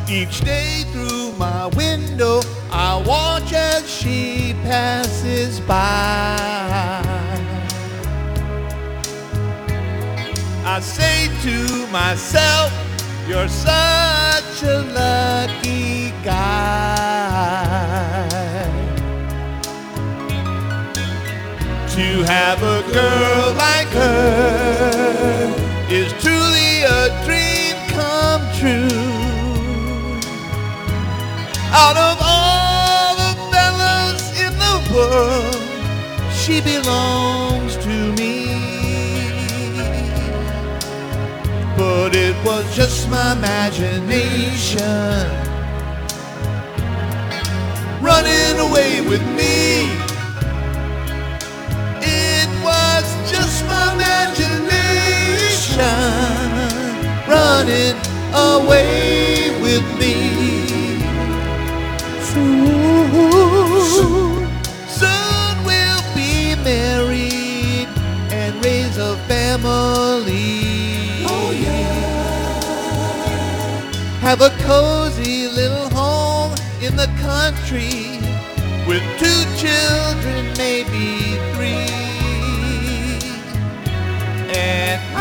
Each day through my window, I watch as she passes by. I say to myself, you're such a lucky guy to have a girl like her is truly a dream come true. Out of all the fellas in the world, she belongs to me. But it was just my imagination running away with me. It was just my imagination running away with me. Soon we'll be married and raise a family. Oh yeah. Have a cozy little home in the country with 2 children, maybe 3. And I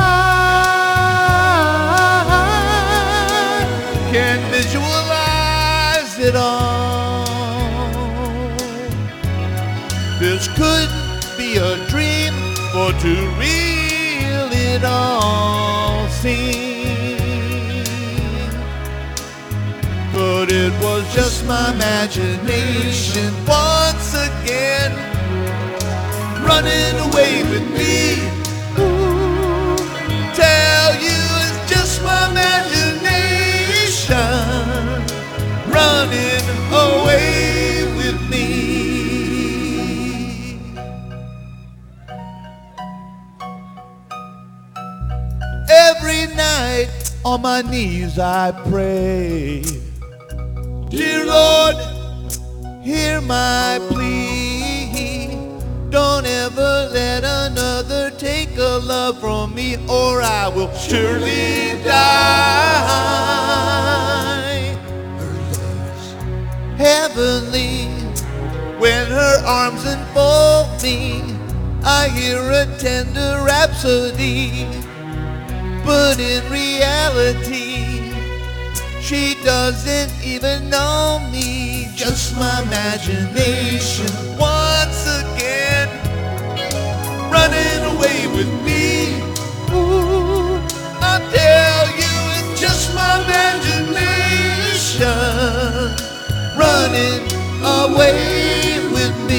can visualize it all. This could be a dream, for to reel it all seem. But it was just my imagination once again running away with me. Ooh, tell you it's just my imagination running away with me. Every night on my knees I pray, dear Lord, hear my plea. Don't ever let another take a love from me, or I will surely die. Her love's heavenly. When her arms enfold me, I hear a tender rhapsody. But in reality, she doesn't even know me. Just my imagination once again running away with me. Ooh, I tell you it's just my imagination running away with me.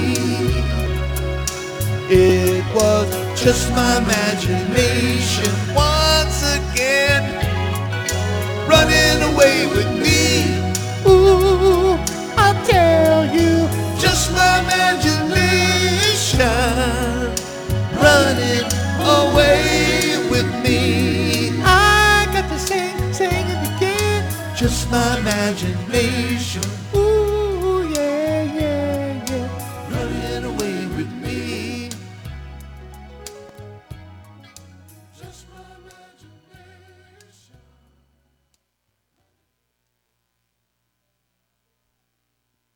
It was just my imagination once again running away with me. Ooh, I tell you, just my imagination running away with me. I got to sing it again. Just my imagination. Ooh.